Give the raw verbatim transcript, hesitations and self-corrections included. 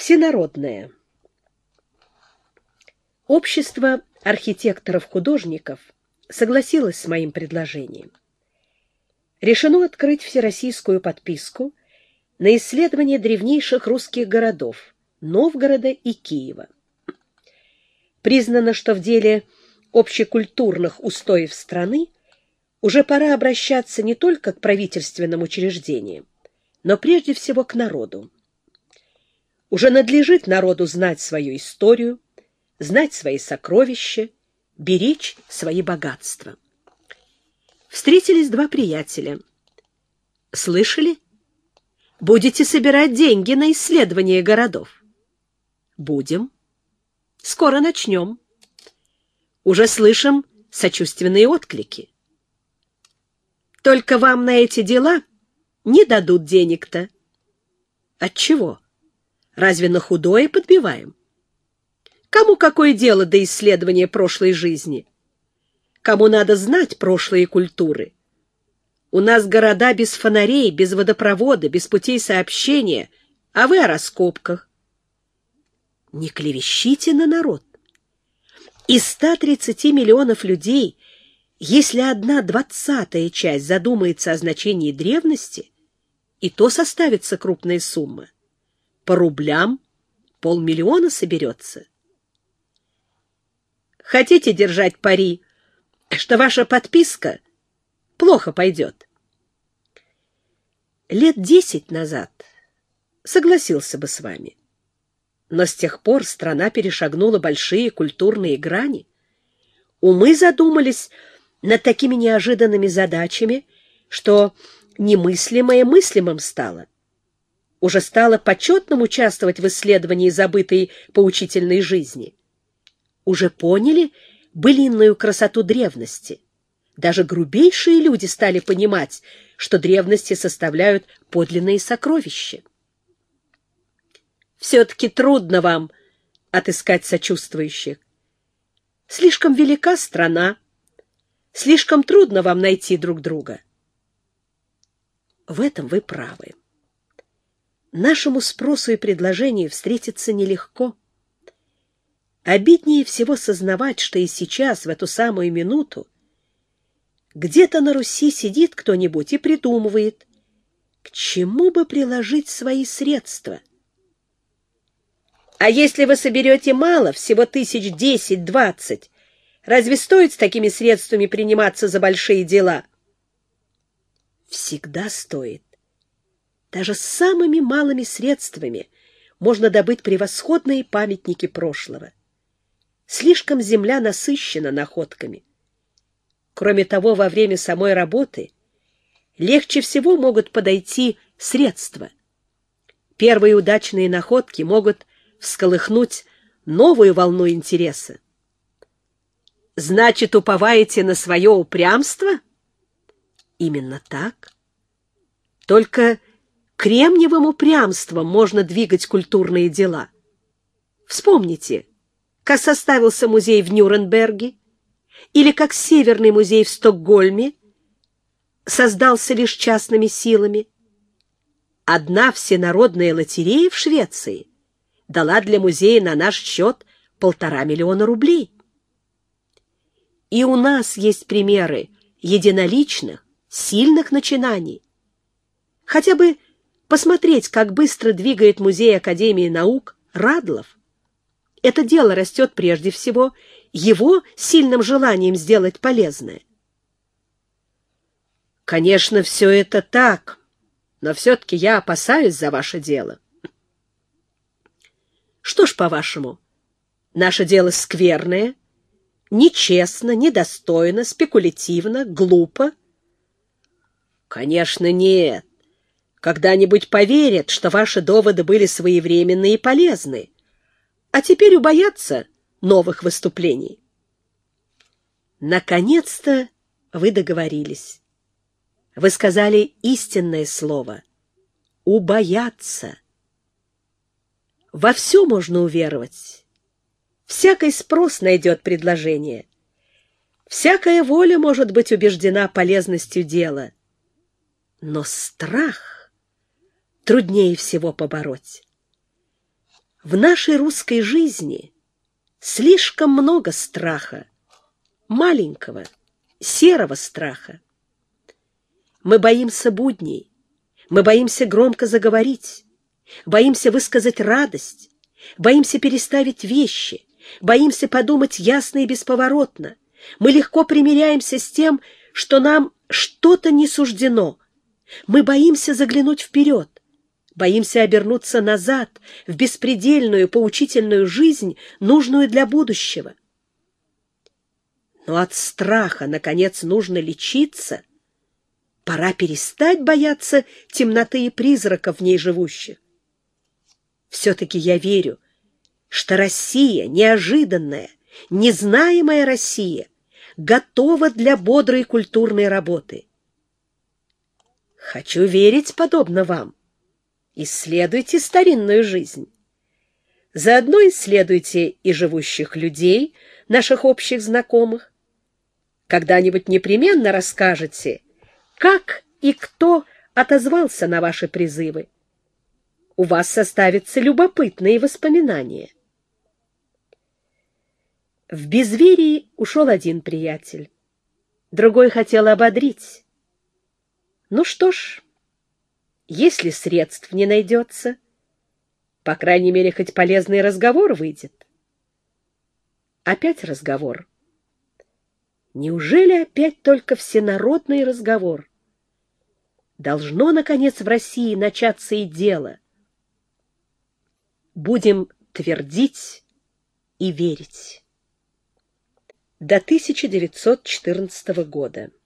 Всенародное. Общество архитекторов-художников согласилось с моим предложением. Решено открыть всероссийскую подписку на исследование древнейших русских городов Новгорода и Киева. Признано, что в деле общекультурных устоев страны уже пора обращаться не только к правительственным учреждениям, но прежде всего к народу. Уже надлежит народу знать свою историю, знать свои сокровища, беречь свои богатства. Встретились два приятеля. Слышали? Будете собирать деньги на исследование городов? Будем. Скоро начнем. Уже слышим сочувственные отклики. Только вам на эти дела не дадут денег-то. Отчего? Разве на худое подбиваем? Кому какое дело до исследования прошлой жизни? Кому надо знать прошлые культуры? У нас города без фонарей, без водопровода, без путей сообщения, а вы о раскопках. Не клевещите на народ. Из ста тридцати миллионов людей, если одна двадцатая часть задумается о значении древности, и то составится крупная сумма. По рублям полмиллиона соберется. Хотите держать пари, что ваша подписка плохо пойдет? Лет десять назад согласился бы с вами. Но с тех пор страна перешагнула большие культурные грани. Умы задумались над такими неожиданными задачами, что немыслимое мыслимым стало. Уже стало почетным участвовать в исследовании забытой поучительной жизни. Уже поняли былинную красоту древности. Даже грубейшие люди стали понимать, что древности составляют подлинные сокровища. Все-таки трудно вам отыскать сочувствующих. Слишком велика страна, слишком трудно вам найти друг друга. В этом вы правы. Нашему спросу и предложению встретиться нелегко. Обиднее всего сознавать, что и сейчас, в эту самую минуту, где-то на Руси сидит кто-нибудь и придумывает, к чему бы приложить свои средства. А если вы соберете мало, всего тысяч десять-двадцать, разве стоит с такими средствами приниматься за большие дела? Всегда стоит. Даже с самыми малыми средствами можно добыть превосходные памятники прошлого. Слишком земля насыщена находками. Кроме того, во время самой работы легче всего могут подойти средства. Первые удачные находки могут всколыхнуть новую волну интереса. Значит, уповаете на свое упрямство? Именно так. Только кремниевым упрямством можно двигать культурные дела. Вспомните, как составился музей в Нюрнберге, или как Северный музей в Стокгольме создался лишь частными силами. Одна всенародная лотерея в Швеции дала для музея на наш счет полтора миллиона рублей. И у нас есть примеры единоличных, сильных начинаний. Хотя бы посмотреть, как быстро двигает музей Академии наук Радлов. Это дело растет прежде всего его сильным желанием сделать полезное. Конечно, все это так, но все-таки я опасаюсь за ваше дело. Что ж, по-вашему, наше дело скверное, нечестно, недостойно, спекулятивно, глупо? Конечно, нет. Когда-нибудь поверят, что ваши доводы были своевременны и полезны, а теперь убоятся новых выступлений. Наконец-то вы договорились. Вы сказали истинное слово — убояться. Во все можно уверовать. Всякий спрос найдет предложение. Всякая воля может быть убеждена полезностью дела. Но страх труднее всего побороть. В нашей русской жизни слишком много страха, маленького, серого страха. Мы боимся будней, мы боимся громко заговорить, боимся высказать радость, боимся переставить вещи, боимся подумать ясно и бесповоротно. Мы легко примиряемся с тем, что нам что-то не суждено. Мы боимся заглянуть вперед, боимся обернуться назад, в беспредельную, поучительную жизнь, нужную для будущего. Но от страха, наконец, нужно лечиться. Пора перестать бояться темноты и призраков в ней живущих. Все-таки я верю, что Россия, неожиданная, незнаемая Россия, готова для бодрой культурной работы. Хочу верить подобно вам. Исследуйте старинную жизнь. Заодно исследуйте и живущих людей, наших общих знакомых. Когда-нибудь непременно расскажете, как и кто отозвался на ваши призывы. У вас составятся любопытные воспоминания. В безверии ушел один приятель, другой хотел ободрить. Ну что ж, если средств не найдется, по крайней мере, хоть полезный разговор выйдет. Опять разговор. Неужели опять только всенародный разговор? Должно, наконец, в России начаться и дело. Будем твердить и верить. До тысяча девятьсот четырнадцатого года.